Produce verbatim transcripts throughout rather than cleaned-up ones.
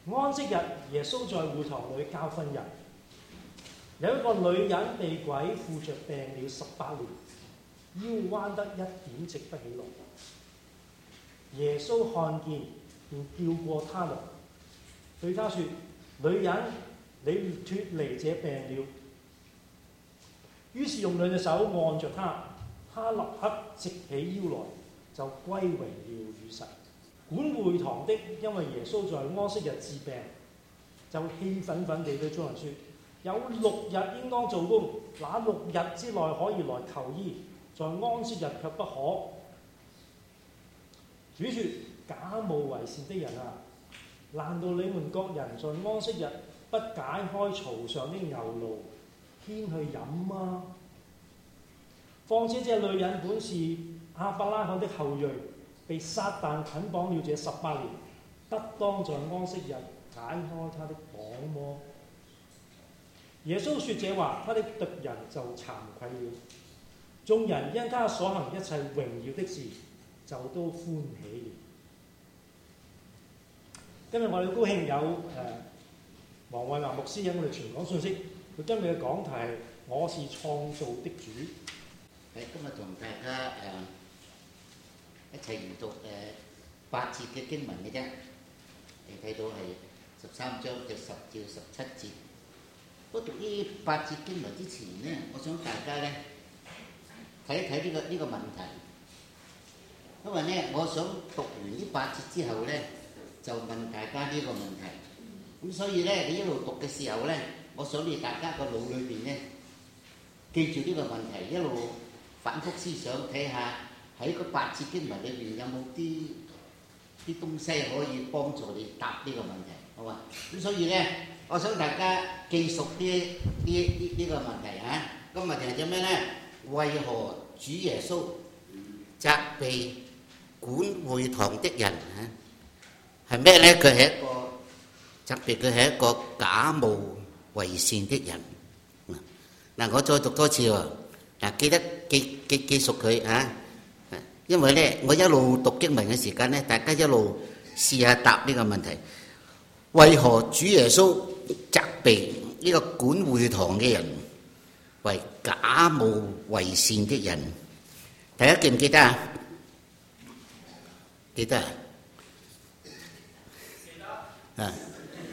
安息日，耶穌在會堂裏教訓人。有一個女人被鬼附着病了十八年，腰彎得一點直不起來。耶穌看見，便叫過她來，對她說：女人，你脫離這病了。於是用兩隻手按着她，她立刻直起腰來，就歸榮耀與神。管會堂的因為耶穌在安息日治病，就氣憤憤地對眾人說：有六日應當做工，那六日之內可以來求醫，在安息日卻不可。主說：假冒為善的人啊，難道你們各人在安息日不解開槽上的牛驢牽去飲嗎？況且這女人本是亞伯拉罕的後裔，被撒旦捆綁了這十八年，不當在安息日解開他的綁麼？耶穌說這話，他的敵人就慚愧了。眾人因他所行一切榮耀的事，就都歡喜了。今日我哋好高興有誒黃惠華牧師喺我哋傳講信息。佢今日嘅講題係我是創造的主。 喺今日同大家誒、呃、一齊研讀誒、呃、八節嘅經文嘅啫。你睇到係十三章嘅十至十七節。不過讀呢八節經文之前咧，我想大家咧睇一睇呢個呢個問題。因為咧，我想讀完呢八節之後咧，就問大家呢個問題。咁所以咧，你一路讀嘅時候咧，我想你大家個腦裏邊咧記住呢個問題，一路反覆思想，睇下喺個八節經文裏邊有冇啲啲東西可以幫助你答呢個問題，好嘛？咁所以咧，我想大家記熟啲呢呢呢個問題嚇。個問題係咩咧？為何主耶穌責備管會堂的人嚇？係咩咧？佢係一個責備佢係一個假冒為善的人。嗱，我再讀多次喎。嗱，記得記記記熟佢嚇。因為咧，我一路讀經文嘅時間咧，大家一路試下答呢個問題：為何主耶穌責備呢個管會堂嘅人為假冒為善的人？大家記唔記得啊？記得啊？記得。啊！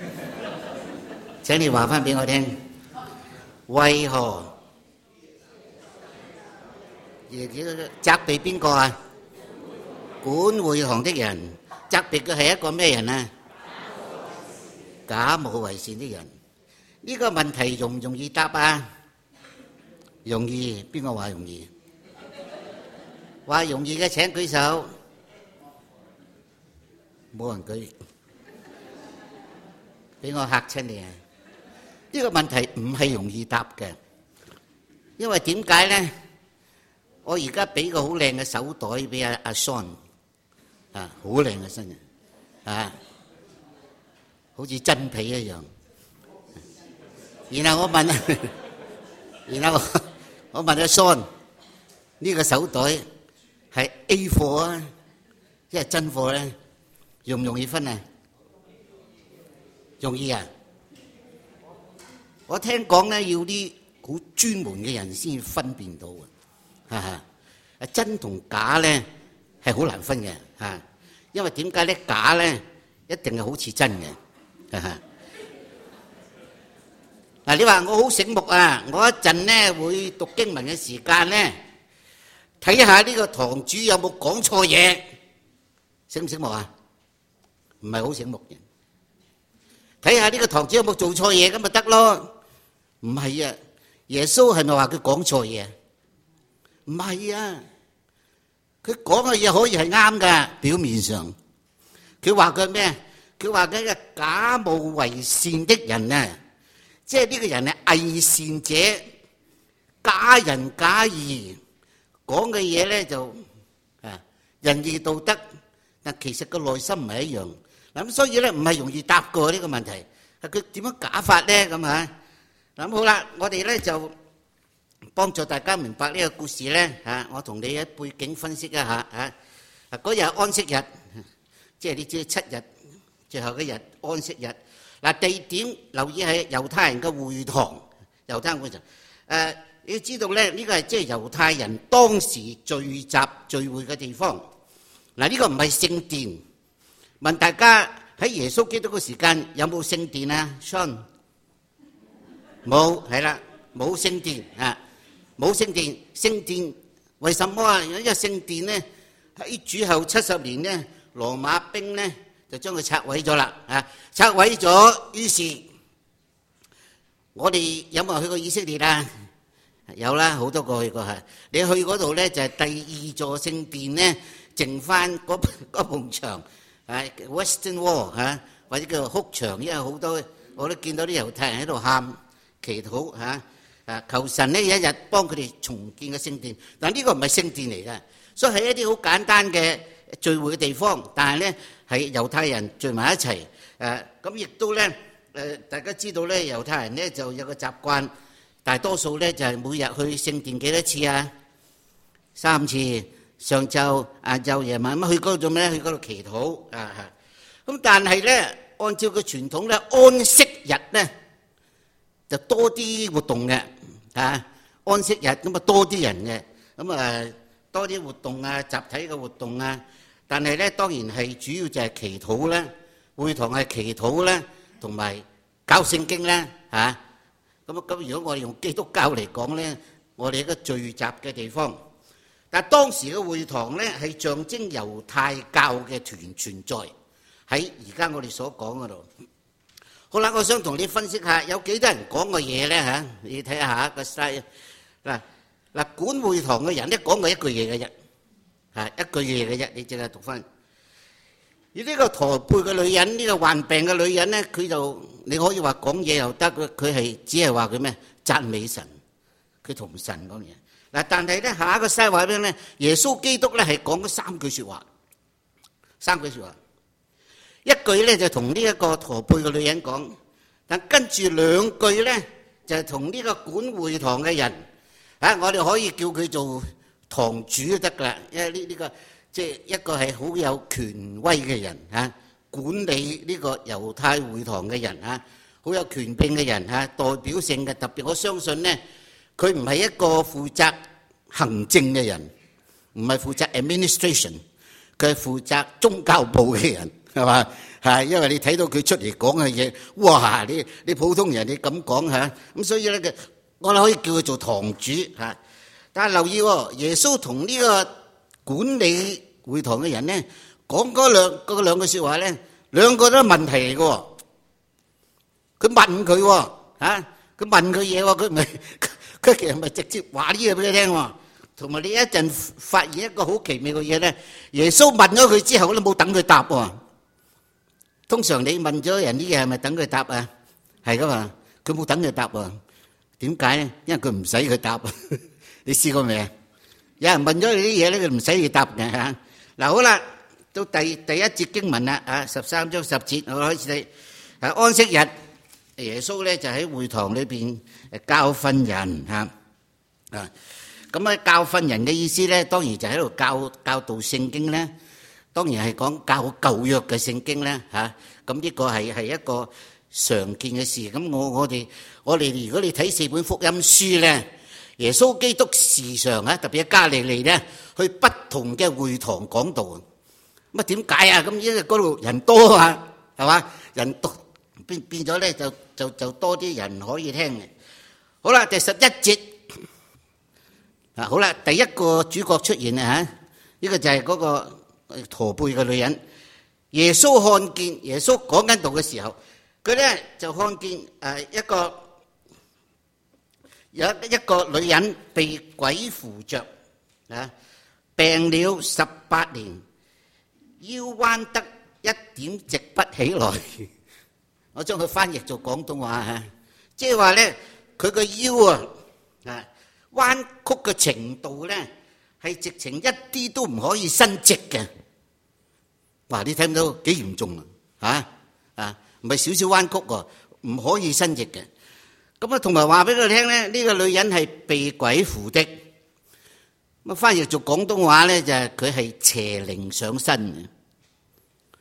請你話翻俾我聽，為何責備邊個啊？管會堂的人，責備佢係一個咩人啊？假冒為善的人。呢個問題容唔容易答啊？容易。邊個話容易？話容易嘅請舉手。冇人舉，俾我嚇親你啊！呢個問題唔係容易答嘅，因為點解咧？我而家俾個好靚嘅手袋俾阿阿 Son 啊，好靚嘅身啊，好似真皮一樣。然後我問，然後我問阿 Son，呢個手袋係 A 貨啊，即係真貨咧，容唔容易分啊？容易啊！我聽講咧，要啲好專門嘅人先分辨到嘅。哈哈，真同假咧係好難分嘅嚇，因為點解咧？假咧一定係好似真嘅。哈哈，嗱，你話我好醒目啊！我一陣咧會讀經文嘅時間咧，睇下呢個堂主有冇講錯嘢，醒唔醒目啊？唔係好醒目嘅，睇下呢個堂主有冇做錯嘢咁咪得咯。唔係啊，耶穌係咪話佢講錯嘢？唔係啊，佢講嘅嘢可以係啱噶，表面上佢話佢咩？佢話佢係假冒為善的人啊，即係呢個人係偽善者，假仁假義，講嘅嘢咧就啊仁義道德，但其實個內心唔係一樣。嗱咁所以咧唔係容易答過呢個問題，係佢點樣假法咧咁啊？嗱咁好啦，我哋咧就幫助大家明白呢個故事咧嚇，我同你喺背景分析一下嚇。嗰日安息日，即係你知七日最後一日安息日。嗱，地點留意係猶太人嘅會堂，猶太人會堂。誒，你要知道咧，呢個係即係猶太人當時聚集聚會嘅地方。嗱，呢個唔係聖殿。問大家喺耶穌基督嘅時間有冇聖殿啊 ？Sean 冇，係啦，冇聖殿啊，冇聖殿。聖殿為什麼啊？因為聖殿咧喺主後七十年咧，羅馬兵咧就將佢拆毀咗啦，啊，拆毀咗。於是我哋有冇去過以色列啊？有啦，好多個去過係。你去嗰度咧就係第二座聖殿咧，剩翻嗰嗰埲牆，係 Western Wall 嚇，或者叫做哭牆，因為好多我都見到啲猶太人喺度喊祈禱嚇，啊求神呢一日幫佢哋重建個聖殿。但呢個唔係聖殿嚟嘅，所以係一啲好簡單嘅聚會嘅地方，但係咧係猶太人聚埋一齊。誒咁亦都咧誒，大家知道咧，猶太人咧就有個習慣。大多數咧就係每日去聖殿幾多次啊？三次，上晝、晏晝、夜晚。咁去嗰度做咩咧？去嗰度祈禱啊！咁但係咧，按照個傳統咧，安息日咧就多啲活動嘅啊！安息日咁啊多啲人嘅，咁啊多啲活動啊，集體嘅活動啊。但係咧，當然係主要就係祈禱啦，會堂係祈禱啦，同埋教聖經啦嚇。咁咁，如果我哋用基督教嚟講咧，我哋一個聚集嘅地方。但係當時嘅會堂咧係象徵猶太教嘅團存在喺而家我哋所講嗰度。好啦，我想同你分析下有幾多人講過嘢咧嚇？你睇下個 slide 嗱嗱，管會堂嘅人咧講過一句嘢嘅啫，係一句嘢嘅啫。你淨係讀翻。而呢個駝背嘅女人，呢個患病嘅女人咧，佢就你可以話講嘢又得，佢係只係話佢咩讚美神，佢同神講嘢。嗱，但係咧下一個西話邊咧，耶穌基督咧係講咗三句説話，三句説話，一句咧就同呢一個駝背嘅女人講，但跟住兩句咧就係同呢個管會堂嘅人，啊，我哋可以叫佢做堂主都得㗎啦，因為呢呢個。即係一個係好有權威嘅人嚇，管理呢個猶太會堂嘅人嚇，好有權柄嘅人嚇，代表性嘅。特別我相信咧，佢唔係一個負責行政嘅人，唔係負責 administration，佢係負責宗教部嘅人，係嘛？係因為你睇到佢出嚟講嘅嘢，哇！你你普通人你咁講嚇，咁所以咧嘅我哋可以叫佢做堂主嚇。但係留意喎，耶穌同呢個管理會堂嘅人咧，講嗰兩嗰兩句説話咧，兩個都係問題嚟嘅喎。佢問佢喎嚇，佢問佢嘢喎，佢唔係佢其實唔係直接話呢嘢俾佢聽喎。同埋你一陣發現一個好奇妙嘅嘢咧，耶穌問咗佢之後都冇等佢答喎。通常你問咗人啲嘢係咪等佢答啊？係噶嘛，佢冇等佢答喎。點解咧？因為佢唔使佢答。你試過未啊？有人問咗你啲嘢咧，佢唔使你答嘅嚇。嗱，好啦，到第第一節經文啦，啊十三章十節，我開始睇。啊安息日，耶穌咧就喺會堂裏邊誒教訓人嚇。啊，咁啊教訓人嘅意思咧，當然就喺度教教導聖經咧。當然係講教舊約嘅聖經咧嚇。咁呢個係係一個常見嘅事。咁我我哋我哋如果你睇四本福音書咧。耶穌基督時常啊，特別喺加利利咧，去不同嘅會堂講道。咁啊點解啊？咁因為嗰度人多啊，係嘛？人多變變咗咧，就就就多啲人可以聽嘅。好啦，第十一節啊，好啦，第一個主角出現啊嚇，呢個就係嗰個駝背嘅女人。耶穌看見耶穌講緊道嘅時候，佢咧就看見誒一個。有一個女人被鬼附着啊，病了十八年，腰彎得一點直不起來。我將佢翻譯做廣東話嚇，即係話咧，佢個腰啊啊彎曲嘅程度咧，係直情一啲都唔可以伸直嘅。哇！你睇唔到幾嚴重啊？嚇啊，唔係少少彎曲喎，唔可以伸直嘅。咁啊，同埋話俾佢聽咧，呢個女人係被鬼附的。咁啊，翻譯做廣東話咧，就係佢係邪靈上身嘅。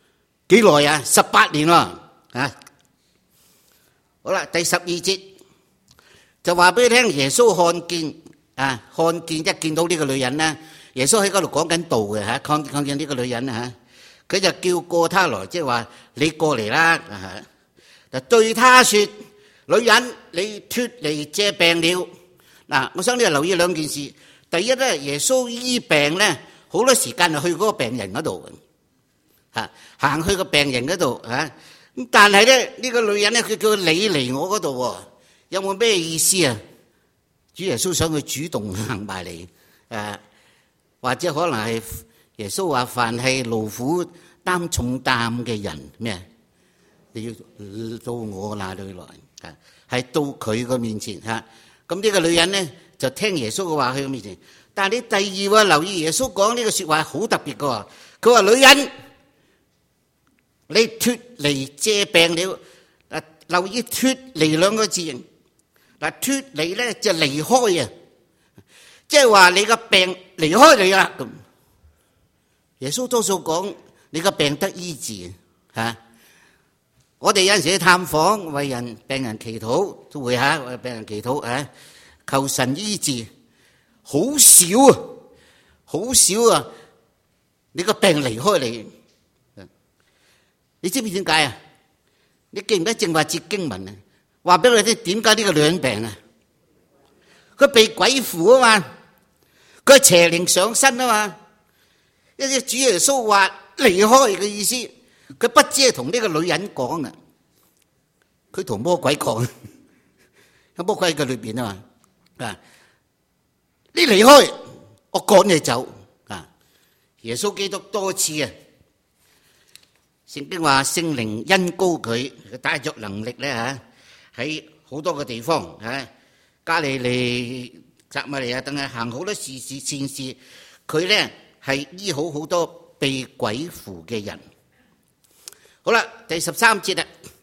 幾耐啊？十八年喎，啊！好啦，第十二節就話俾你聽，耶穌看見啊，看見一見到呢個女人咧，耶穌喺嗰度講緊道嘅嚇，看看見呢個女人嚇，佢就叫過他來，即係話你過嚟啦嚇，就對他説：女人，你脫離這病了。嗱，我想你留意兩件事。第一咧，耶穌醫病咧，好多時間係去嗰個病人嗰度嚇，行去個病人嗰度嚇。咁但係咧，呢個女人咧，佢叫你嚟我嗰度喎，有冇咩意思啊？主耶穌想佢主動行埋嚟，誒，或者可能係耶穌話：凡係勞苦擔重擔嘅人咩？你要到我那裏來，啊，係到佢個面前嚇。咁呢個女人咧就聽耶穌嘅話去佢面前。但係你第二喎，留意耶穌講呢個説話好特別嘅喎。佢話：女人，你脫離這病了。嗱，留意脫離兩個字。嗱，脫離咧就離開啊，即係話你個病離開你啦。咁耶穌多數講你個病得醫治嚇。我哋有陣時去探訪，為人病人祈禱，都會嚇為病人祈禱嚇，求神醫治。好少啊，好少啊！你個病離開你，你知唔知點解啊？你記唔記得正話節經文啊？話俾我哋聽點解呢個女人病啊？佢被鬼附啊嘛，佢係邪靈上身啊嘛。一啲主耶穌話離開嘅意思，佢不知係同呢個女人講啊，佢同魔鬼講，有魔鬼喺佢裏邊啊嘛。啊，你離開，我趕你走啊！耶穌基督多次啊，聖經話聖靈恩膏佢，佢帶着能力咧嚇。喺好多個地方，嚇加利利、撒瑪利亞等係行好多事事善事，佢咧係醫好好多被鬼附嘅人。好啦，第十三節啦。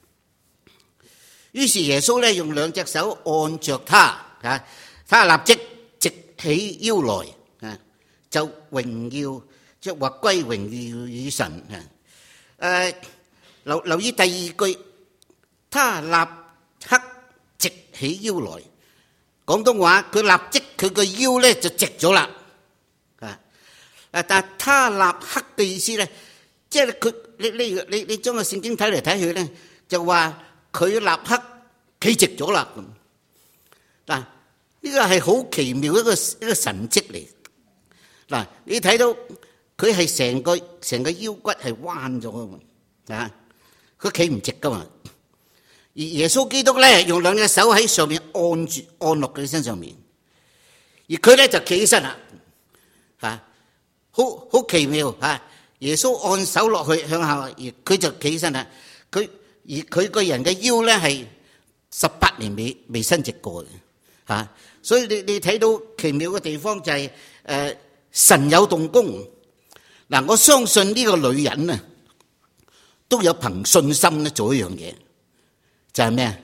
於是耶穌咧用兩隻手按着他，嚇，他立即直起腰來，嚇，就榮耀即係話歸榮耀與神。嚇，誒留留意第二句，他立刻直起腰來，廣東話佢立即佢個腰咧就直咗啦，啊！但係他立刻嘅意思咧，即係佢你你你你將個聖經睇嚟睇去咧，就話佢立刻企直咗啦。嗱，呢個係好奇妙一個一個神蹟嚟。嗱，你睇到佢係成個成個腰骨係彎咗噶嘛，啊！佢企唔直噶嘛。而耶穌基督咧用兩隻手喺上面按住按落佢身上面，而佢咧就企起身啦，嚇，好好奇妙嚇！耶穌按手落去向下，而佢就企起身啦。佢而佢個人嘅腰咧係十八年未未伸直過嘅嚇，所以你你睇到奇妙嘅地方就係誒神有動工。嗱，我相信呢個女人啊都有憑信心咧做一樣嘢。就係咩啊？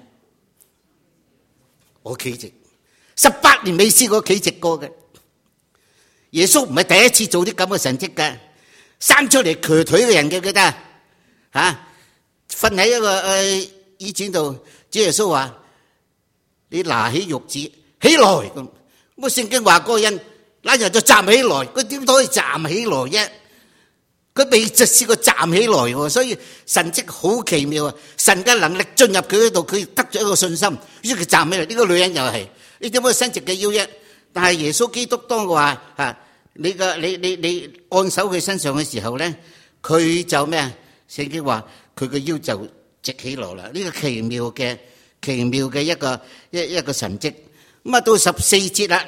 我企直，十八年未試過企直過嘅。耶穌唔係第一次做啲咁嘅神蹟嘅，生出嚟瘸腿嘅人記唔記得啊？嚇，瞓喺一個誒椅墊度，主耶穌話：你拿起褥子起來咁。咁啊聖經話嗰個人那日就站起來，佢點可以站起來啫？佢未就試過站起來喎，所以神蹟好奇妙啊！神嘅能力進入佢嗰度，佢得咗一個信心，於是佢站起嚟。呢個女人又係，你點可以伸直嘅腰啫？但係耶穌基督當佢話嚇你個你你你按手佢身上嘅時候咧，佢就咩啊？聖經話佢個腰就直起來啦。呢個奇妙嘅奇妙嘅一個一一個神蹟。咁啊到十四節啦，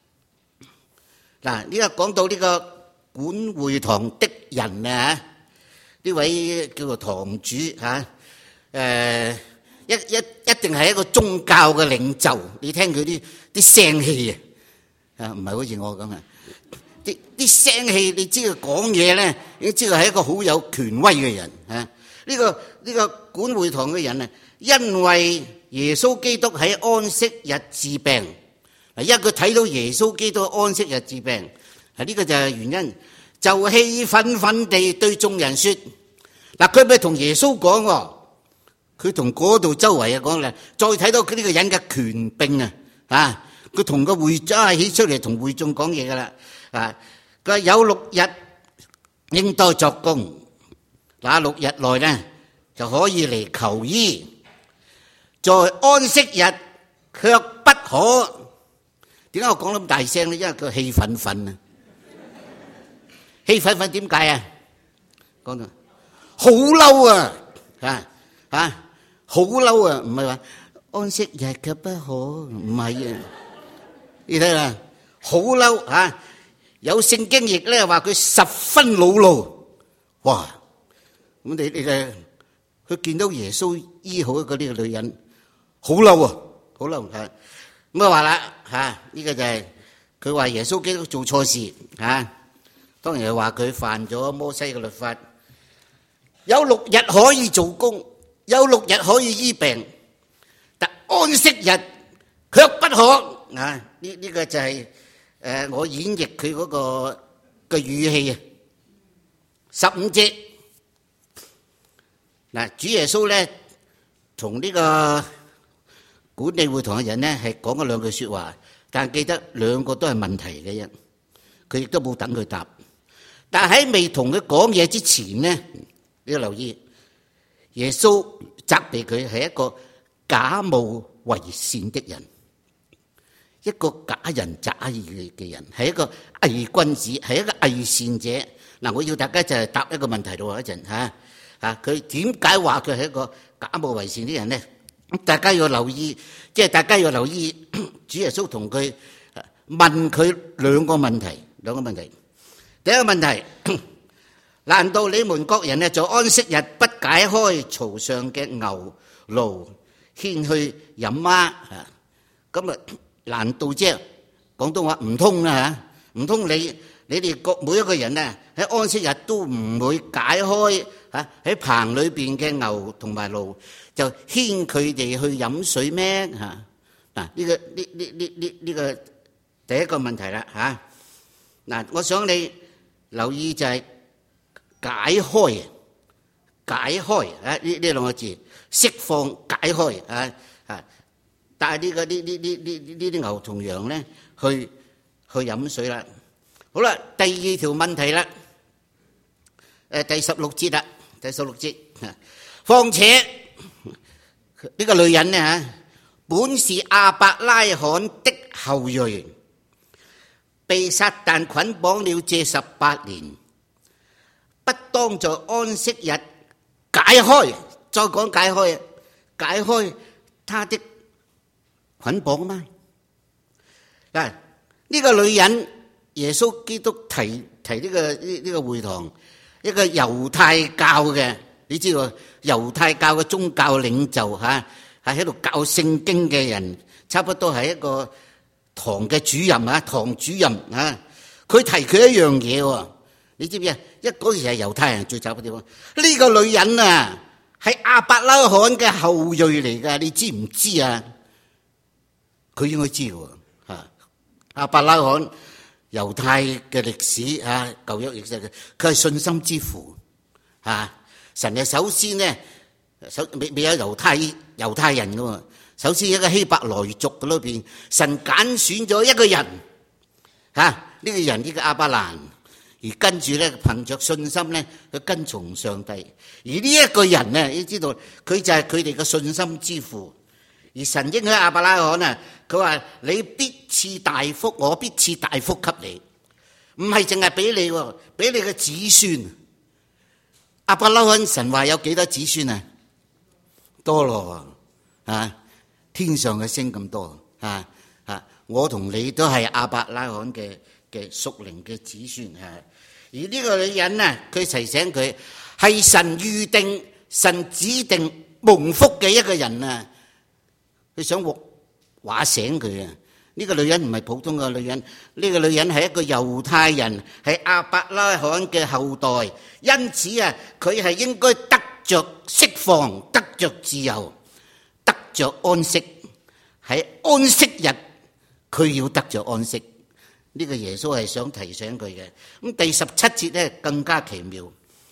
嗱呢個講到呢個管會堂的人啊，呢位叫做堂主嚇，誒一一一定係一個宗教嘅領袖。你聽佢啲啲聲氣啊，啊唔係好似我咁啊，啲啲聲氣，你知佢講嘢咧，你知佢係一個好有權威嘅人嚇。呢個呢個管會堂嘅人啊，因為耶穌基督喺安息日治病，嗱，因為佢睇到耶穌基督安息日治病。呢個就係原因，就氣憤憤地對眾人說： 嗱，佢咪同耶穌講喎，佢同嗰度周圍啊講啦，再睇到佢呢個人嘅權柄啊，啊，佢同個會長起出嚟同會眾講嘢噶啦，啊，佢話有六日應當作工，那六日內呢就可以嚟求醫，在安息日卻不可。點解我講得咁大聲呢？因為佢氣憤憤啊！氣憤憤點解啊？講到好嬲啊！啊啊，好嬲啊！唔係話安息日卻不可，唔係啊！你睇下，好嬲啊！有聖經譯咧話佢十分惱怒，哇！咁你你睇，佢見到耶穌醫好嗰呢個女人，好嬲啊！好嬲啊！咁啊話啦嚇，呢個就係佢話耶穌基督做錯事嚇，當然係話佢犯咗摩西嘅律法。有六日可以做工，有六日可以醫病，但安息日卻不可啊！呢呢個就係誒我演繹佢嗰個嘅語氣啊。十五節嗱，主耶穌咧同呢個管理會堂嘅人咧係講咗兩句説話，但記得兩個都係問題嘅啫，佢亦都冇等佢答。但喺未同佢講嘢之前咧，你要留意，耶穌責備佢係一個假冒為善的人，一個假仁假義嘅人，係一個偽君子，係一個偽善者。嗱，我要大家就係答一個問題咯，一陣嚇嚇，佢點解話佢係一個假冒為善啲人咧？大家要留意，即係大家要留意，主耶穌同佢問佢兩個問題，兩個問題。第一個問題，難道你們各人咧在安息日不解開槽上嘅牛驢牽去飲嗎？咁啊，難道即係廣東話唔通啦嚇？唔通你你哋各每一個人咧喺安息日都唔會解開嚇喺棚裏邊嘅牛同埋驢，就牽佢哋去飲水咩？嚇嗱，呢個呢呢呢呢呢個第一個問題啦嚇。嗱，我想你留意就係解開，解開啊呢呢兩個字，釋放解開啊啊！但係呢個呢呢呢呢呢啲牛同羊咧，去去飲水啦。好啦，第二條問題啦，誒第十六節啦，第十六節，況且呢個女人咧嚇，本是亞伯拉罕的後裔，被撒但捆綁了這十八年，不當在安息日解開，再講解開，解開他的捆綁嗎？嗱，呢個女人，耶穌基督提提呢個呢呢個會堂一個猶太教嘅，你知道猶太教嘅宗教領袖嚇，係喺度教聖經嘅人，差不多係一個堂嘅主任啊，堂主任啊，佢提佢一樣嘢喎，你知唔知啊？一嗰時係猶太人聚集嘅地方，呢個女人啊係亞伯拉罕嘅後裔嚟㗎，你知唔知啊？佢應該知喎嚇，亞伯拉罕。猶太嘅歷史啊，舊約歷史嘅，佢係信心之父啊！神係首先咧，首未未有猶太猶太人噶喎，首先一個希伯來族嘅裏邊，神揀選咗一個人嚇，呢、啊這個人呢個亞伯蘭，而跟住咧憑着信心咧去跟從上帝，而呢一個人咧，你知道佢就係佢哋嘅信心之父。而神應許亞伯拉罕啊，佢話你必賜大福，我必賜大福給你，唔係淨係俾你，俾你嘅子孫。亞伯拉罕神話有幾多子孫啊？多咯，啊，天上嘅星咁多，啊啊！我同你都係亞伯拉罕嘅嘅屬靈嘅子孫啊。而呢個女人啊，佢提醒佢係神預定、神指定蒙福嘅一個人啊。佢想話醒佢啊！呢個女人唔係普通嘅女人，呢個女人係一個猶太人，係亞伯拉罕嘅後代，因此啊，佢係應該得着釋放，得着自由，得着安息。喺安息日，佢要得着安息。呢個耶穌係想提醒佢嘅。咁第十七節咧更加奇妙，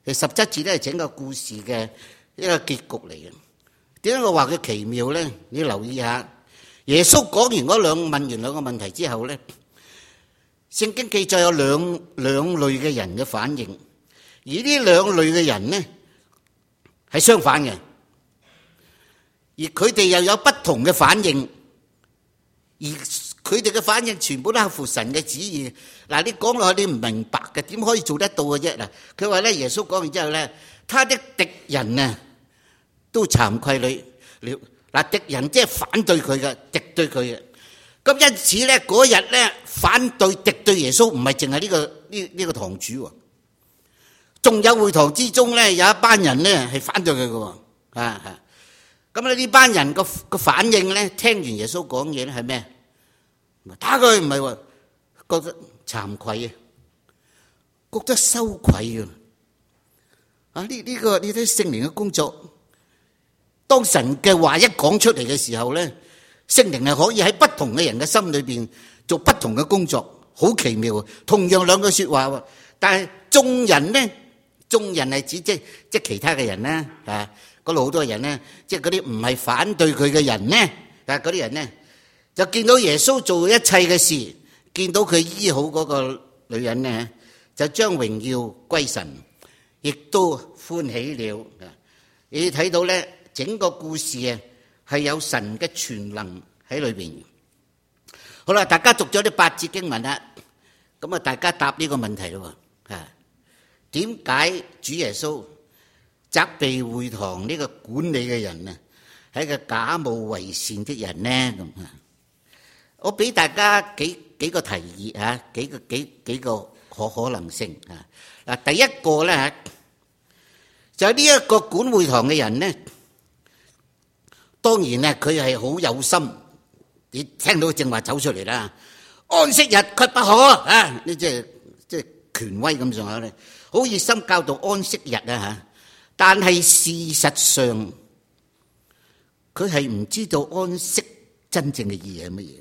十七節咧係整個故事嘅一個結局嚟嘅。點解我話佢奇妙咧？你留意下，耶穌講完嗰兩問完兩個問題之後咧，聖經記載有兩兩類嘅人嘅反應，而呢兩類嘅人呢係相反嘅，而佢哋又有不同嘅反應，而佢哋嘅反應全部都合乎神嘅旨意。嗱，你講落去你唔明白嘅，點可以做得到嘅啫？嗱，佢話咧，耶穌講完之後咧，他的敵人啊都慚愧了。嗱，敵人即係反對佢嘅，敵對佢嘅。咁因此咧，嗰日咧反對敵對耶穌唔係淨係呢個呢呢個堂主喎，仲有會堂之中咧有一班人咧係反對佢嘅喎，啊啊！咁咧呢班人個個反應咧，聽完耶穌講嘢咧係咩？打佢唔係喎，覺得慚愧啊，覺得羞愧啊！啊呢呢個呢啲聖靈嘅工作，當神嘅話一講出嚟嘅時候咧，聖靈係可以喺不同嘅人嘅心裏邊做不同嘅工作，好奇妙。同樣兩句說話喎，但係眾人咧，眾人係指即即其他嘅人咧，啊嗰度好多人咧，即係嗰啲唔係反對佢嘅人咧，但係嗰啲人咧就見到耶穌做一切嘅事，見到佢醫好嗰個女人咧，就將榮耀歸神，亦都歡喜了。你睇到咧，整個故事啊係有神嘅全能喺裏邊。好啦，大家讀咗啲八節經文啦，咁啊，大家答呢個問題咯。啊，點解主耶穌責備會堂呢個管理嘅人啊，係一個假冒為善的人呢？咁啊，我俾大家幾幾個提議啊，幾個幾幾個可可能性啊。嗱，第一個咧就係呢一個管會堂嘅人呢，當然咧佢係好有心，你聽到正話走出嚟啦，安息日卻不可啊！呢即係即係權威咁上下咧，好熱心教導安息日啊嚇。但係事實上，佢係唔知道安息真正嘅意義係乜嘢。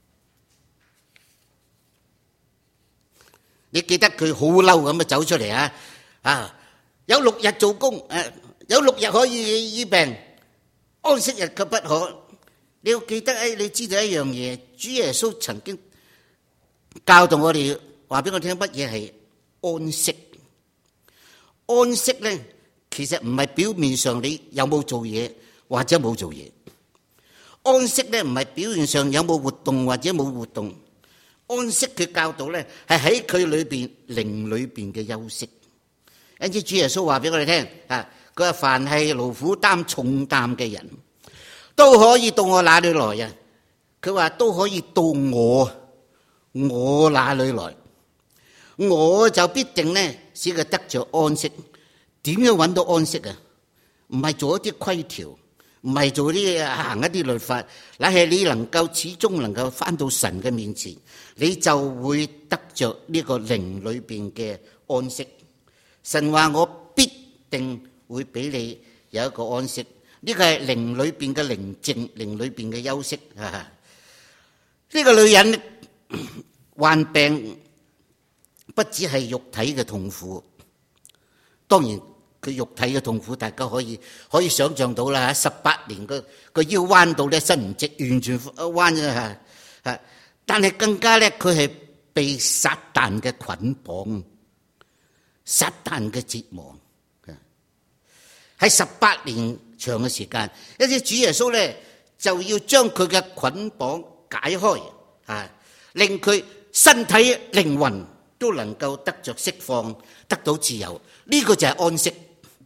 你記得佢好嬲咁啊走出嚟啊！啊，有六日做工，誒，有六日可以醫病，安息日卻不可。你要記得誒，你知道一樣嘢，主耶穌曾經教導我哋，話俾我聽乜嘢係安息。安息咧，其實唔係表面上你有冇做嘢或者冇做嘢。安息咧唔係表面上有冇活動或者冇活動。安息嘅教導咧係喺佢裏邊靈裏邊嘅休息。因此主耶穌話俾我哋聽啊，佢話凡係勞苦擔重擔嘅人都可以到我那裏來啊。佢話都可以到我我那裏來，我就必定咧使佢得着安息。點樣揾到安息啊？唔係做一啲規條，唔係做啲行一啲律法，乃係你能夠始終能夠翻到神嘅面前，你就會得着呢個靈裏邊嘅安息。神話我必定會俾你有一個安息，呢個係靈裏邊嘅寧靜，靈裏邊嘅休息。呢個女人患病不只係肉體嘅痛苦，當然佢肉體嘅痛苦大家可以可以想象到啦。十八年個個腰彎到咧伸唔直，完全彎咗吓吓。但係更加咧，佢係被撒旦嘅捆綁，撒旦嘅折磨，喺十八年長嘅時間。因此主耶穌咧就要將佢嘅捆綁解開啊，令佢身體靈魂都能夠得着釋放，得到自由。呢個就係安息。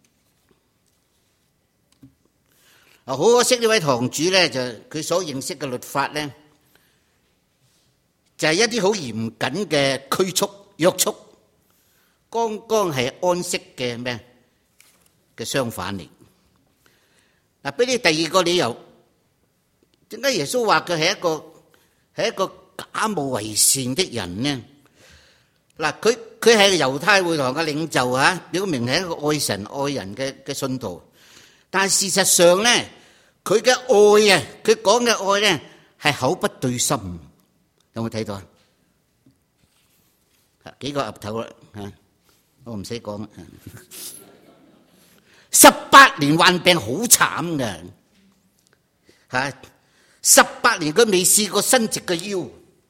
好可惜呢位堂主咧，就佢所認識嘅律法咧，就係一啲好嚴謹嘅拘束約束，剛剛係安息嘅咩嘅相反嚟。嗱，俾你第二個理由，點解耶穌話佢係一個係一個假冒為善的人呢？嗱，佢佢係猶太會堂嘅領袖啊，表明係一個愛神愛人嘅嘅信徒。但係事實上咧，佢嘅愛啊，佢講嘅愛咧係口不對心，有冇睇到啊？幾個岌頭啦嚇，我唔使講。 十八年患病好慘嘅嚇，十八年佢未試過伸直個腰，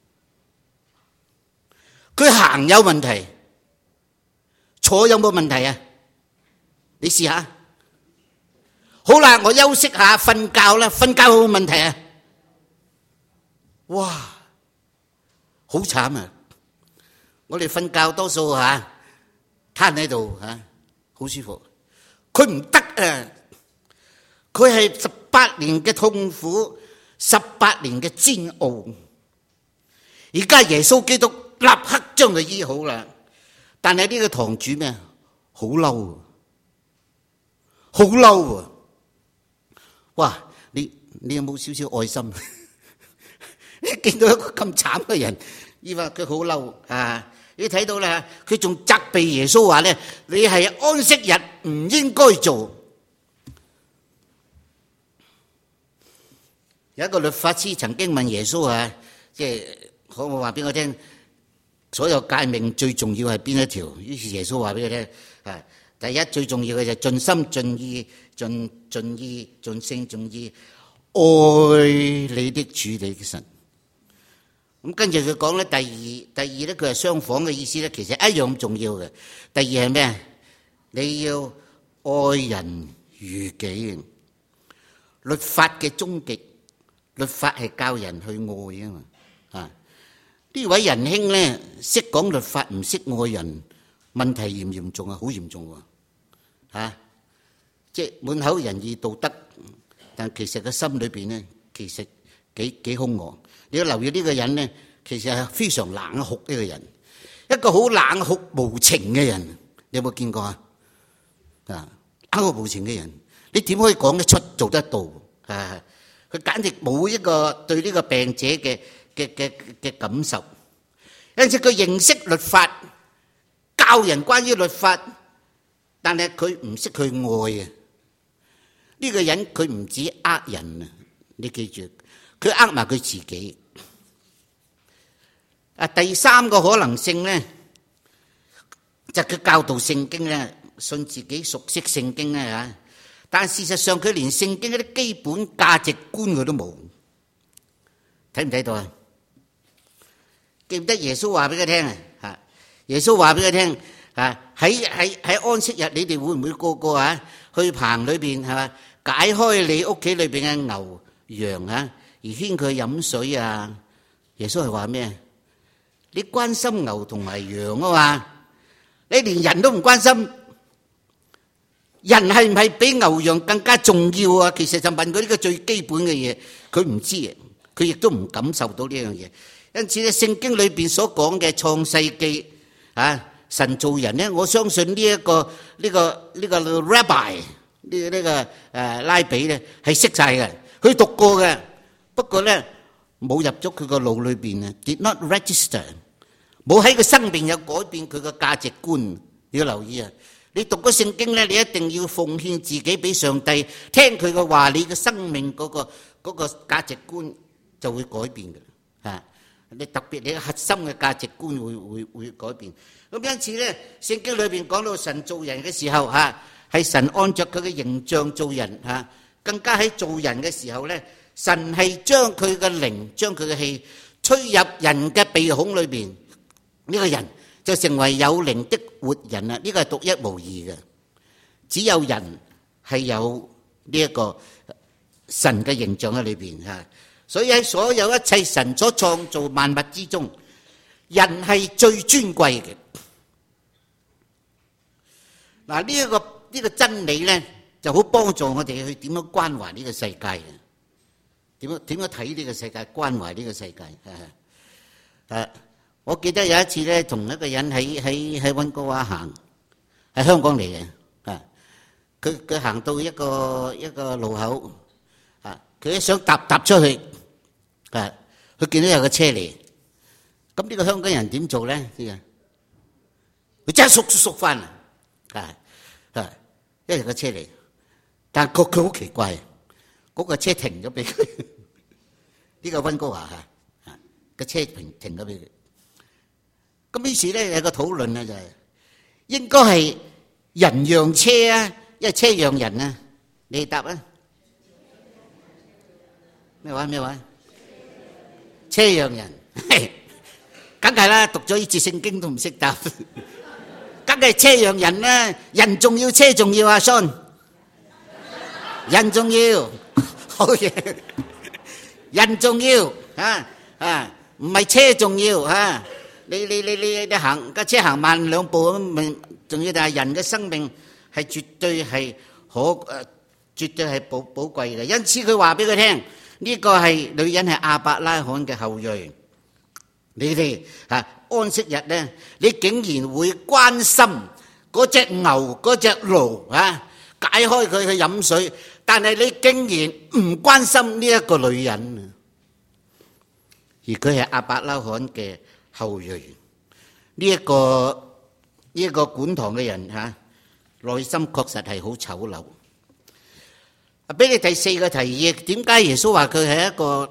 佢行有問題，坐有冇問題啊？你試下。好啦，我休息下，瞓覺啦，瞓覺有冇問題啊？哇，好慘啊！我哋瞓覺多數嚇攤喺度嚇，好舒服。佢唔得啊！佢係十八年嘅痛苦，十八年嘅煎熬。而家耶穌基督立刻將佢醫好啦，但係呢個堂主咩？好嬲，好嬲啊！哇！你你有冇少少愛心？你見到一個咁慘嘅人，以為佢好嬲啊！你睇到啦，佢仲責備耶穌話咧：你係安息日唔應該做。有一個律法師曾經問耶穌啊，即係可唔可以話俾我聽，所有誡命最重要係邊一條？於是耶穌話俾佢聽啊。第一最重要嘅就係盡心盡意盡盡意盡性盡意愛你的主你嘅神。咁跟住佢講咧，第二第二咧佢係相反嘅意思咧，其實一樣咁重要嘅。第二係咩？你要愛人如己。律法嘅終極，律法係教人去愛啊嘛。啊，呢位仁兄咧識講律法唔識愛人，問題嚴唔嚴重啊？好嚴重喎！啊！即係滿口仁義道德，但其實個心裏邊咧，其實幾幾兇惡。你要留意呢個人咧，其實係非常冷酷呢個人，一個好冷酷無情嘅人。你有冇見過啊？啊，冷酷無情嘅人，你點可以講得出做得到啊？佢簡直冇一個對呢個病者嘅嘅嘅嘅感受，因此佢認識律法，教人關於律法。但係佢唔識去愛啊！呢個人佢唔止呃人啊，你記住，佢呃埋佢自己。啊，第三個可能性咧，就佢教導聖經咧，信自己熟悉聖經咧嚇，但事實上佢連聖經嗰啲基本價值觀佢都冇。睇唔睇到啊？記唔得耶穌話俾佢聽啊？嚇！耶穌話俾佢聽。啊！喺喺喺安息日，你哋會唔會個個啊去棚裏邊係嘛解開你屋企裏邊嘅牛羊啊，而牽佢飲水啊？耶穌係話咩？你關心牛同埋羊啊嘛？你連人都唔關心，人係唔係比牛羊更加重要啊？其實就問佢呢個最基本嘅嘢，佢唔知，佢亦都唔感受到呢樣嘢。因此咧，聖經裏邊所講嘅創世記啊。神造人咧，我相信呢一個呢個呢個 rabbi 呢呢個誒拉比咧係識晒嘅，佢讀過嘅，不過咧冇入咗佢個腦裏邊啊 ，did not register， 冇喺個生命有改變佢個價值觀。你要留意啊！你讀咗聖經咧，你一定要奉獻自己俾上帝，聽佢嘅話，你嘅生命嗰個嗰個價值觀就會改變嘅嚇。你特別你嘅核心嘅價值觀會會會改變。咁因此咧，聖經裏邊講到神造人嘅時候嚇，係神按著佢嘅形象造人嚇，更加喺造人嘅時候咧，神係將佢嘅靈、將佢嘅氣吹入人嘅鼻孔裏邊，呢個人就成為有靈的活人啦。呢個係獨一無二嘅，只有人係有呢一個神嘅形象喺裏邊嚇。所以喺所有一切神所創造萬物之中，人係最尊貴嘅。嗱，呢一個呢個真理咧，就好幫助我哋去點樣關懷呢個世界嘅，點樣點樣睇呢個世界，關懷呢個世界。誒，我記得有一次咧，同一個人喺喺喺溫哥華行，喺香港嚟嘅。啊，佢佢行到一個一個路口，啊，佢一想踏踏出去，啊，佢見到有個車嚟，咁呢個香港人點做咧？啲人，佢即刻縮縮翻啊！啊啊！因為個車嚟，但係佢佢好奇怪，嗰個車停咗俾佢。呢個溫哥華嚇，啊個車停停咗俾佢。咁於是咧有個討論咧就係應該係人讓車啊， 因為車讓人啊，你答啊？咩話咩話？車讓人，梗係啦，讀咗呢節聖經都唔識答，梗係車讓人啦，人重要車重要啊，信人重要，好嘢，人重要啊啊，唔係車重要啊！你你你你你行架車行慢兩步咁，咪仲要？但係人嘅生命係絕對係可誒，絕對係寶寶貴嘅。因此佢話俾佢聽，呢個係女人係亞伯拉罕嘅後裔。你哋啊安息日咧，你竟然會關心嗰隻牛嗰隻驢啊，解開佢去飲水，但係你竟然唔關心呢一個女人，而佢係亞伯拉罕嘅後裔。呢一個呢一個管堂嘅人嚇，內心確實係好醜陋。啊，俾你第四個提議，點解耶穌話佢係一個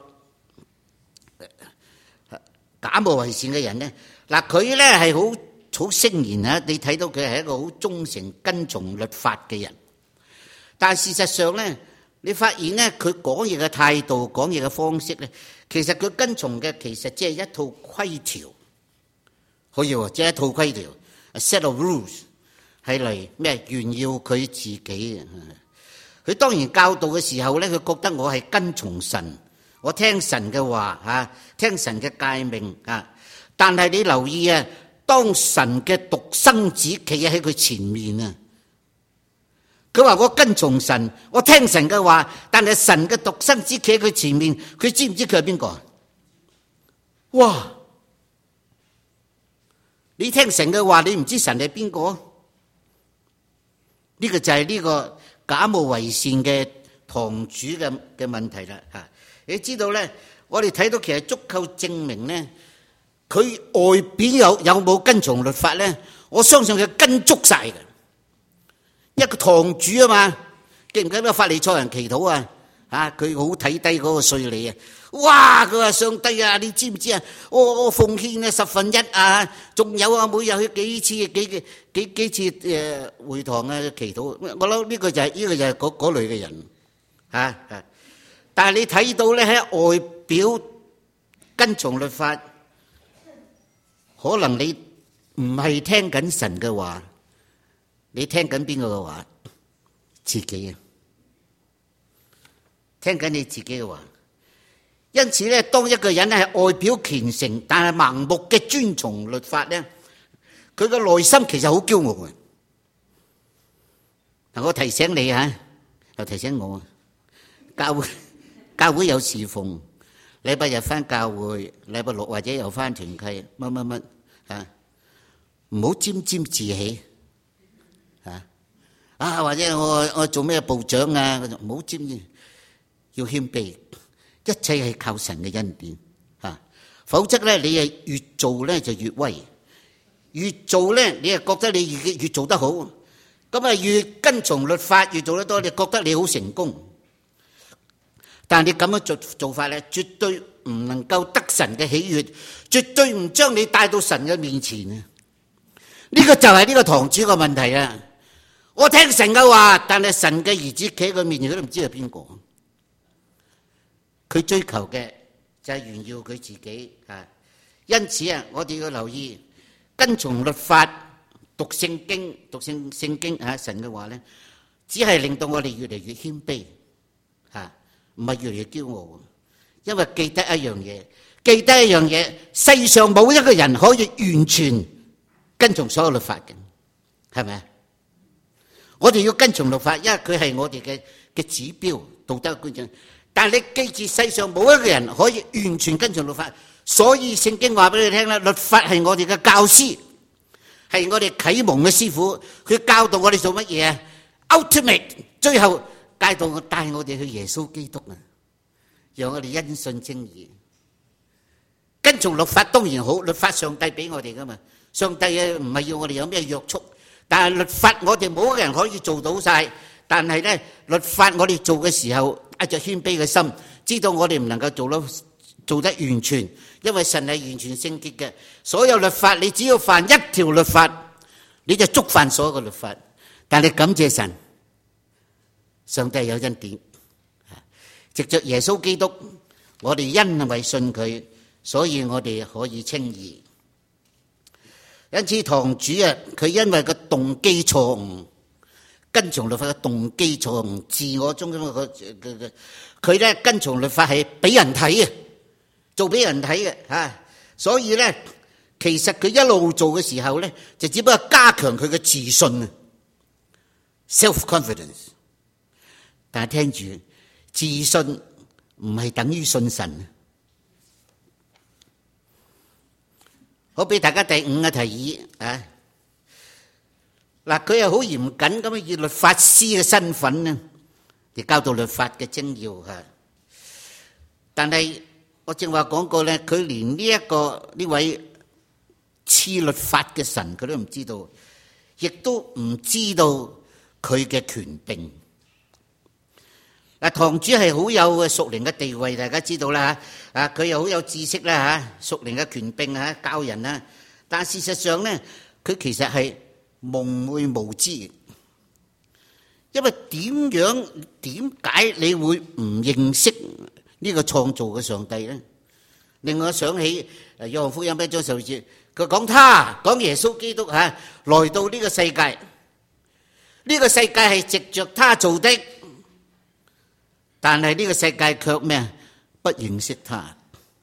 假冒為善嘅人呢？嗱，佢咧係好好聖賢啊！你睇到佢係一個好忠誠跟從律法嘅人，但係事實上咧，你發現咧佢講嘢嘅態度、講嘢嘅方式咧，其實佢跟從嘅其實只係一套規條，可以話即係一套規條 ，a set of rules 係嚟咩炫耀佢自己嘅。佢當然教導嘅時候咧，佢覺得我係跟從神。我聽神嘅話嚇，聽神嘅誡命啊！但係你留意啊，當神嘅獨生子企喺佢前面啊，佢話我跟從神，我聽神嘅話，但係神嘅獨生子企喺佢前面，佢知唔知佢係邊個？哇！你聽神嘅話，你唔知神係邊個？呢個就係呢個假冒為善嘅堂主嘅嘅問題啦嚇！你知道咧，我哋睇到其實足夠證明咧，佢外邊有有冇跟從律法咧？我相信佢跟足晒嘅，一個堂主啊嘛，記唔記得法利賽人祈禱啊？啊，佢好睇低嗰個稅吏啊！哇，佢話上帝啊，你知唔知啊？我我奉獻啊十分一啊，仲有啊，每日去幾次幾幾幾幾次誒會堂啊祈禱。我諗呢個就係呢個就係嗰嗰類嘅人嚇嚇。但係你睇到咧，喺外表跟從律法，可能你唔係聽緊神嘅話，你聽緊邊個嘅話？自己啊，聽緊你自己嘅話。因此咧，當一個人係外表虔誠，但係盲目嘅遵從律法咧，佢嘅內心其實好驕傲嘅。嗱，我提醒你嚇，又提醒我，教會。教會有侍奉，禮拜日翻教會，禮拜六或者又翻團契，乜乜乜啊！唔好沾沾自喜啊！啊，或者我我做咩部長啊？唔好沾沾，要謙卑，一切係靠神嘅恩典啊！否則咧，你係越做咧就越威，越做咧你係覺得你越越做得好，咁啊越跟從律法越做得多，你覺得你好成功。但係你咁樣做做法咧，絕對唔能夠得神嘅喜悅，絕對唔將你帶到神嘅面前啊！呢個就係呢個堂主嘅問題啊！我聽神嘅話，但係神嘅兒子企喺佢面前，佢都唔知係邊個。佢追求嘅就係炫耀佢自己啊！因此啊，我哋要留意跟從律法、讀聖經、讀聖聖經啊神嘅話咧，只係令到我哋越嚟越謙卑啊！唔係越嚟越驕傲，因為記得一樣嘢，記得一樣嘢，世上冇一個人可以完全跟從所有律法嘅，係咪啊？我哋要跟從律法，因為佢係我哋嘅嘅指標，道德嘅標準。但係你記住，世上冇一個人可以完全跟從律法，所以聖經話俾你聽啦，律法係我哋嘅教師，係我哋啟蒙嘅師傅，佢教導我哋做乜嘢啊 ？Ultimate， 最後。帶到我帶我哋去耶穌基督啊，讓我哋因信稱義。跟從律法當然好，律法上帝俾我哋噶嘛，上帝啊唔係要我哋有咩約束，但係律法我哋冇一個人可以做到晒。但係咧，律法我哋做嘅時候，一隻謙卑嘅心，知道我哋唔能夠做到做得完全，因為神係完全聖潔嘅。所有律法你只要犯一條律法，你就觸犯所有嘅律法。但係感謝神。 上帝有恩典，藉着耶穌基督，我哋因為信佢，所以我哋可以稱義。因此堂主啊，佢因為個動機錯誤，跟從律法嘅動機錯誤，自我中心嘅佢咧跟從律法係俾人睇嘅，做俾人睇嘅嚇，所以咧其實佢一路做嘅時候咧，就只不過加強佢嘅自信啊 ，self-confidence。但係聽住，自信唔係等於信神。好，俾大家第五個提議啊！嗱，佢係好嚴謹咁以律法師嘅身份呢，嚟教導律法嘅精要嚇。但係我正話講過咧，佢連呢一個呢位賜律法嘅神，佢都唔知道，亦都唔知道佢嘅權柄。嗱，堂主係好有屬靈嘅地位，大家知道啦嚇。啊，佢又好有知識啦嚇，屬靈嘅權柄嚇，教人啦。但事實上咧，佢其實係蒙昧無知。因為點樣點解你會唔認識呢個創造嘅上帝咧？令我想起誒約翰福音一章十二節，佢講他講耶穌基督嚇來到呢個世界，呢個世界係藉著他做的。但係呢個世界卻咩？不認識他，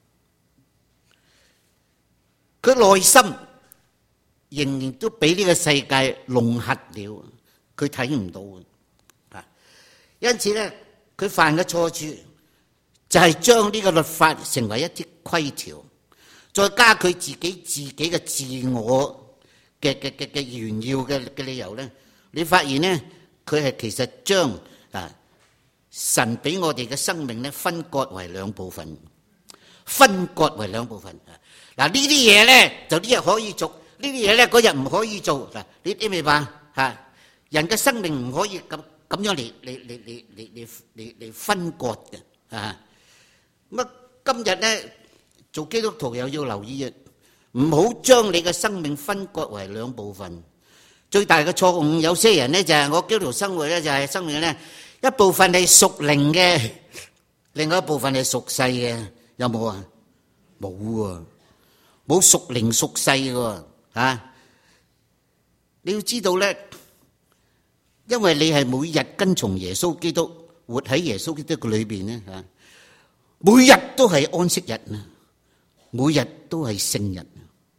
佢內心仍然都俾呢個世界弄瞎了，佢睇唔到啊！因此咧，佢犯嘅錯處就係將呢個律法成為一啲規條，再加佢自己自己嘅自我嘅嘅嘅嘅炫耀嘅嘅理由咧，你發現咧，佢係其實將啊。神俾我哋嘅生命咧，分割為兩部分，分割為兩部分。嗱，呢啲嘢咧就呢日可以做，呢啲嘢咧嗰日唔可以做。嗱，你你明白吓？人嘅生命唔可以咁咁樣嚟嚟嚟嚟嚟嚟嚟分割嘅啊！咁啊，今日咧做基督徒又要留意啊，唔好將你嘅生命分割為兩部分。最大嘅錯誤，有些人咧就係我基督徒生活咧就係生命咧。一部分係屬靈嘅，另外一部分係屬世嘅，有冇啊？冇喎，冇屬靈屬世嘅啊！你要知道咧，因為你係每日跟從耶穌基督，活喺耶穌基督嘅裏邊咧嚇，每日都係安息日啊，每日都係聖日。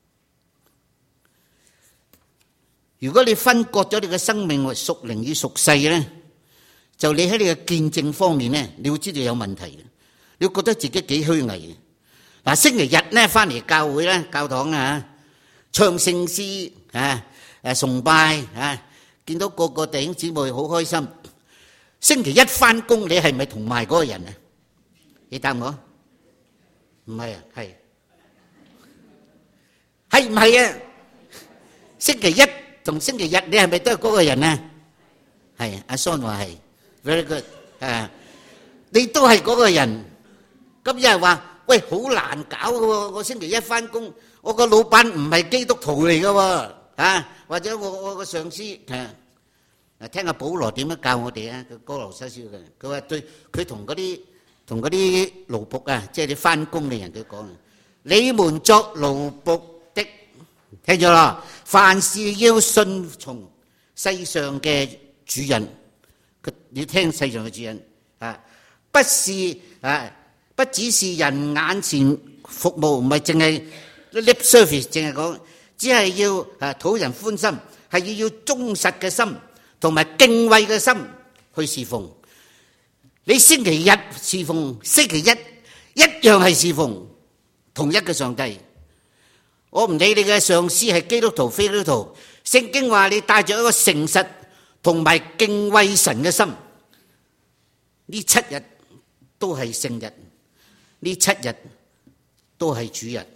如果你分割咗你嘅生命為屬靈與屬世咧，就你喺你嘅見證方面咧，你會知道有問題嘅，你會覺得自己幾虛偽嘅。嗱，星期日咧翻嚟教會咧，教堂啊，唱聖詩啊，誒崇拜啊，見到個個弟兄姊妹好開心。星期一翻工，你係咪同埋嗰個人啊？你答我，唔係啊，係係唔係啊？星期一同星期日，你係咪都係嗰個人啊？係，阿 Son 話係。Very good，誒，你都係嗰個人。咁有人話：喂，好難搞嘅喎！我星期一翻工，我個老闆唔係基督徒嚟嘅喎，啊，或者我我個上司誒，嗱，聽下保羅點樣教我哋啊？個哥羅西書嘅，佢話對佢同嗰啲同嗰啲奴僕啊，即係你翻工嘅人，佢講：你們作奴僕的，聽咗啦，凡事要順從世上嘅主人。你聽世上嘅主人啊，不是啊，不只是人眼前服務，唔係淨係 lip service，淨係講，只係要啊討人歡心，係要要忠實嘅心同埋敬畏嘅心去侍奉。你星期日侍奉，星期一一樣係侍奉同一個上帝。我唔理你嘅上司係基督徒非基督徒，聖經話你帶着一個誠實同埋敬畏神嘅心，呢七日都係聖日，呢七日都係主日。誒、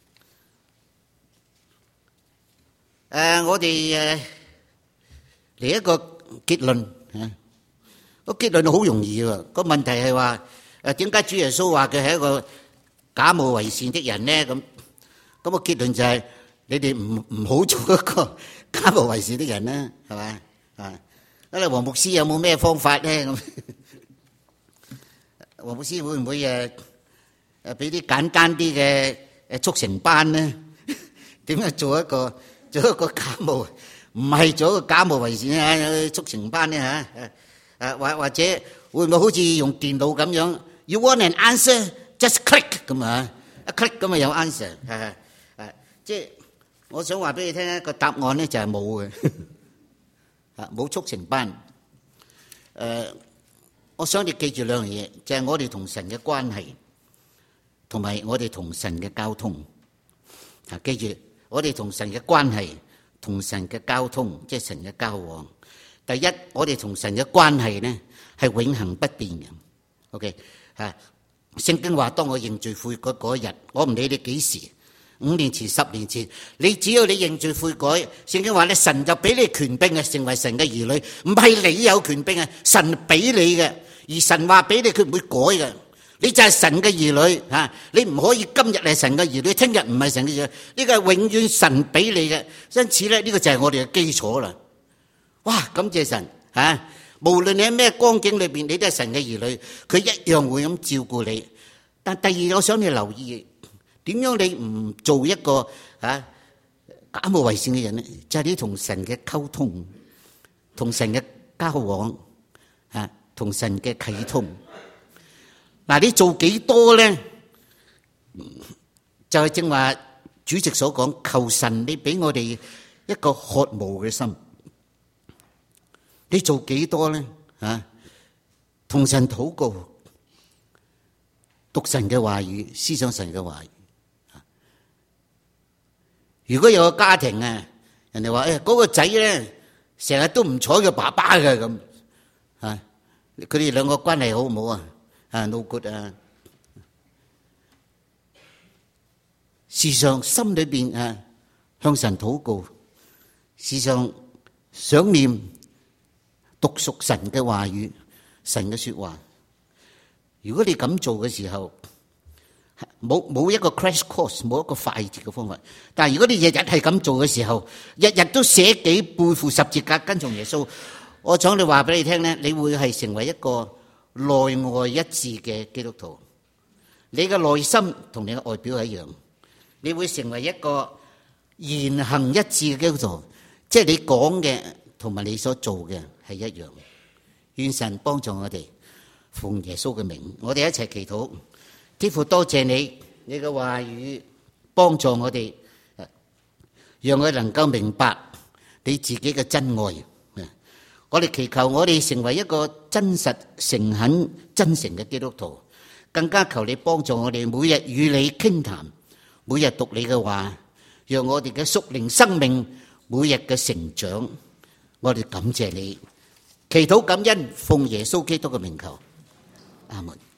呃，我哋誒嚟一個結論嚇，個結論好容易喎。個問題係話誒點解主耶穌話佢係一個假冒為善的人呢？咁咁個結論就係、是、你哋唔唔好做一個假冒為善的人啦，係咪？啊， 咁啊，黃牧師有冇咩方法咧？咁黃牧師會唔會誒誒俾啲簡單啲嘅誒速成班咧？點樣做一個做一個假冒，唔係做一個假冒為善啊速成班咧嚇？誒或或者會唔會好似用電腦咁樣 ？You want an answer? Just click 咁啊，一 click 咁啊有 answer 係係，即係我想話俾你聽一個答案咧就係冇嘅，啊冇速成班。誒，我想你記住兩樣嘢，就係我哋同神嘅關係，同埋我哋同神嘅交通。啊，記住我哋同神嘅關係，同神嘅交通，即係神嘅交往。第一，我哋同神嘅關係咧係永恆不變嘅。OK 嚇。聖經話：當我認罪悔改嗰一日，我唔理你幾時，五年前、十年前，你只要你認罪悔改，聖經話咧，神就俾你權柄啊，成為神嘅兒女，唔係你有權柄啊，神俾你嘅，而神話俾你，佢唔會改嘅，你就係神嘅兒女嚇，你唔可以今日係神嘅兒女，聽日唔係神嘅兒女，呢個係永遠神俾你嘅，因此咧，呢個就係我哋嘅基礎啦。哇！感謝神嚇。無論你喺咩光景裏邊，你都係神嘅兒女，佢一樣會咁照顧你。但第二，我想你留意，點樣你唔做一個啊假冒為善嘅人咧？就係你同神嘅溝通，同神嘅交往，啊，同神嘅啟通。嗱，你做幾多咧？就係正話主席所講，求神你俾我哋一個渴慕嘅心。你做幾多咧？啊，同神禱告，讀神嘅話語，思想神嘅話語。如果有個家庭啊，人哋話誒嗰個仔咧，成日都唔睬佢爸爸嘅咁，啊，佢哋兩個關係好唔好啊？啊 ，no good 啊！時常心裏邊啊，向神禱告，時常想念。讀熟神嘅話語，神嘅說話。如果你咁做嘅時候，冇冇一個 crash course，冇一個快捷嘅方法。但係如果你日日係咁做嘅時候，日日都捨己背負十字架跟從耶穌，我想你話俾你聽咧，你會係成為一個內外一致嘅基督徒。你嘅內心同你嘅外表一樣，你會成為一個言行一致嘅基督徒，即係你講嘅同埋你所做嘅係一樣。願神幫助我哋，奉耶穌嘅名，我哋一齊祈禱。天父，多謝你，你嘅話語幫助我哋，讓我能夠明白你自己嘅真愛。我哋祈求我哋成為一個真實、誠懇、真誠嘅基督徒，更加求你幫助我哋每日與你傾談，每日讀你嘅話，讓我哋嘅屬靈生命每日嘅成長。我哋感謝你，祈禱感恩，奉耶穌基督嘅名求，阿門。